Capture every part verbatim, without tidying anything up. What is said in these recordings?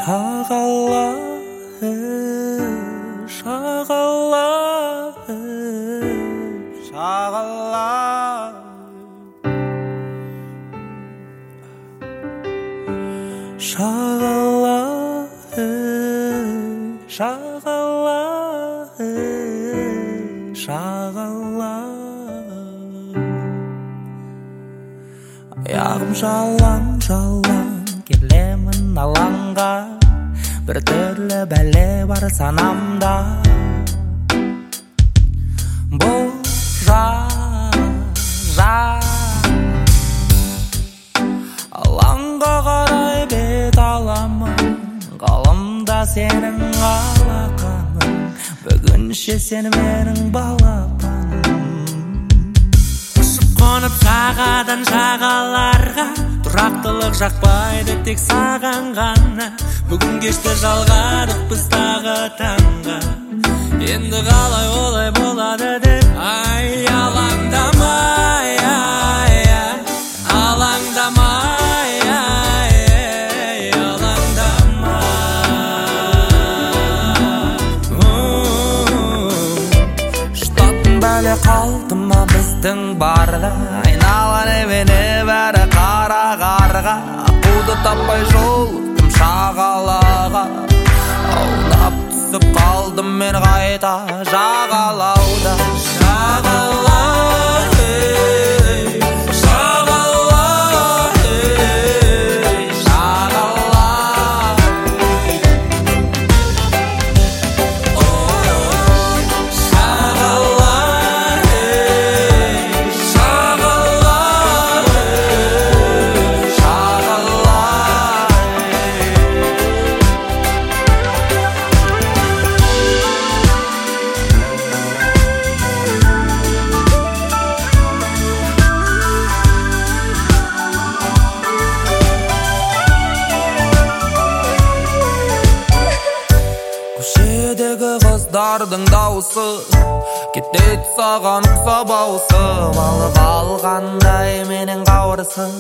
шағала шағала шағала шағала шағала шағала аяғым жалаң жалаң келемін алаңға бір түрлі бәле бар санамда бұл жа алаңға қарай бет аламын ғаламда сенің алақаның бүгінше сен менің балапаным ұшып-қонып жағадан жағаларға тұрақтылық жақпайды тек саған ғана бүгін кешті жалғадық біз тағы таңға енді қалай олай болады деп ай алаңдамай ай алаңдамай ай алаңдамай штаттың бәле қалды ма біздің барда айнала немене бәрі қара қарға ақуды таппай жолықтым шағалаға аунап түсіп қалдым мен қайта жағалауда шағала шағала шағала шағала көшедегі қыздардың дауысы кетеді саған ұқсап ауысып алып алғандай менің қауырсын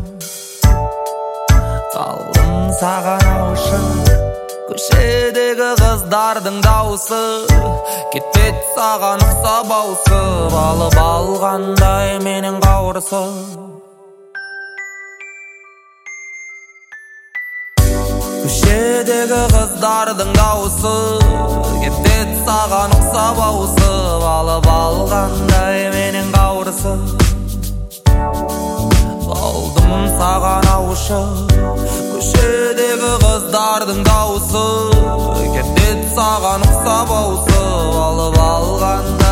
қалдым саған ауышып көшедегі қыздардың дауысы кетеді саған ұқсап ауысып алып алғандай менің қауырсын көшедегі қыздардың дауысы кетеді саған ұқсап ауысып алып алғандай менің қауырсын қалдым саған ауышып көшедегі қыздардың дауысы кетеді саған ұқсап ауысып алып алғандай